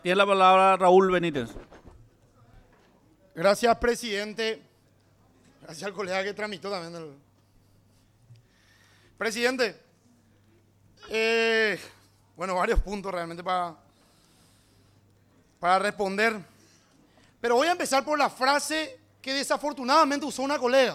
Tiene la palabra Raúl Benítez. Gracias, presidente. Gracias al colega que tramitó también. Presidente, bueno, varios puntos realmente para responder. Pero voy a empezar por la frase que desafortunadamente usó una colega.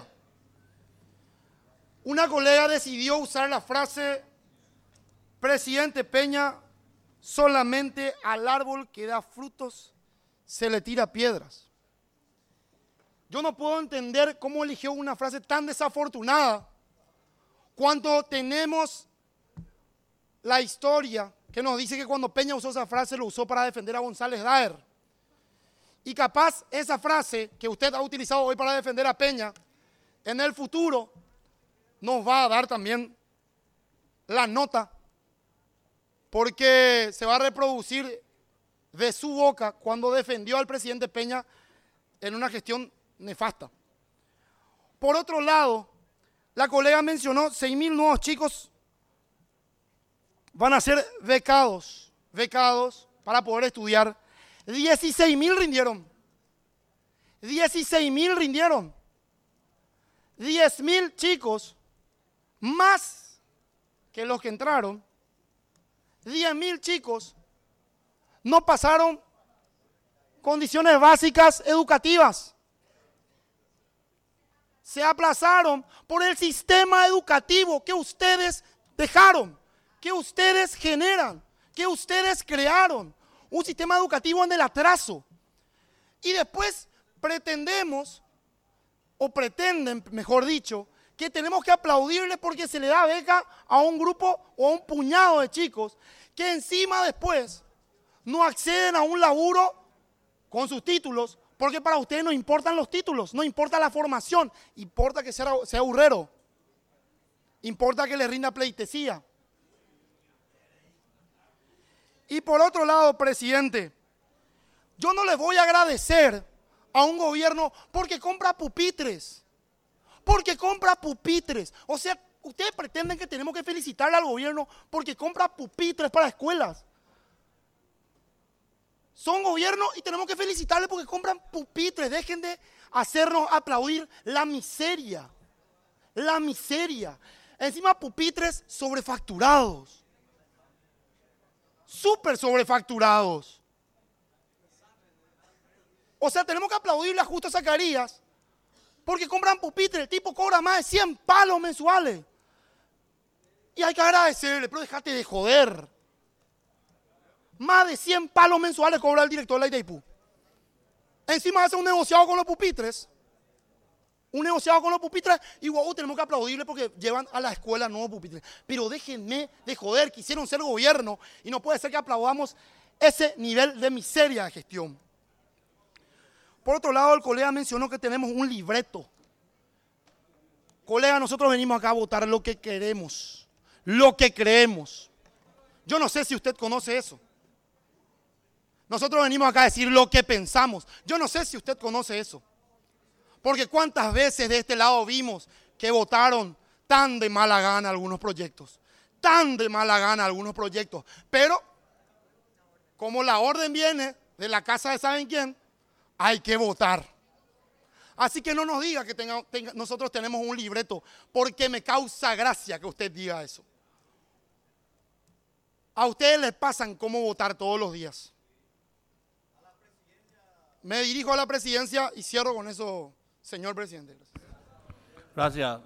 Una colega decidió usar la frase: presidente Peña, solamente al árbol que da frutos se le tira piedras. Yo no puedo entender cómo eligió una frase tan desafortunada cuando tenemos la historia que nos dice que cuando Peña usó esa frase lo usó para defender a González Daer. Y capaz esa frase que usted ha utilizado hoy para defender a Peña, en el futuro nos va a dar también la nota, porque se va a reproducir de su boca cuando defendió al presidente Peña en una gestión nefasta. Por otro lado, la colega mencionó 6.000 nuevos chicos van a ser becados para poder estudiar. 16.000 rindieron. 16.000 rindieron. 10.000 chicos más que los que entraron. 10.000 chicos no pasaron condiciones básicas educativas. Se aplazaron por el sistema educativo que ustedes dejaron, que ustedes generan, que ustedes crearon. Un sistema educativo en el atraso. Y después pretendemos, o pretenden, mejor dicho, que tenemos que aplaudirle porque se le da beca a un grupo o a un puñado de chicos que encima después no acceden a un laburo con sus títulos, porque para ustedes no importan los títulos, no importa la formación, importa que sea burrero, importa que le rinda pleitesía. Y por otro lado, presidente, yo no les voy a agradecer a un gobierno porque compra pupitres. Porque compra pupitres. O sea, ustedes pretenden que tenemos que felicitarle al gobierno porque compra pupitres para escuelas. Son gobierno y tenemos que felicitarle porque compran pupitres. Dejen de hacernos aplaudir la miseria. La miseria. Encima pupitres sobrefacturados. Súper sobrefacturados. O sea, tenemos que aplaudirle a Justo Zacarías porque compran pupitres. El tipo cobra más de 100 palos mensuales. Y hay que agradecerle, pero déjate de joder. Más de 100 palos mensuales cobra el director de la Itaipú. Encima hace un negociado con los pupitres. Un negociado con los pupitres y wow, tenemos que aplaudirle porque llevan a la escuela nuevos pupitres. Pero déjenme de joder, quisieron ser gobierno y no puede ser que aplaudamos ese nivel de miseria de gestión. Por otro lado, el colega mencionó que tenemos un libreto. Colega, nosotros venimos acá a votar lo que queremos, lo que creemos. Yo no sé si usted conoce eso. Nosotros venimos acá a decir lo que pensamos. Yo no sé si usted conoce eso. Porque cuántas veces de este lado vimos que votaron tan de mala gana algunos proyectos. Tan de mala gana algunos proyectos. Pero, como la orden viene de la casa de ¿saben quién? Hay que votar. Así que no nos diga que nosotros tenemos un libreto, porque me causa gracia que usted diga eso. A ustedes les pasan cómo votar todos los días. Me dirijo a la presidencia y cierro con eso, señor presidente. Gracias.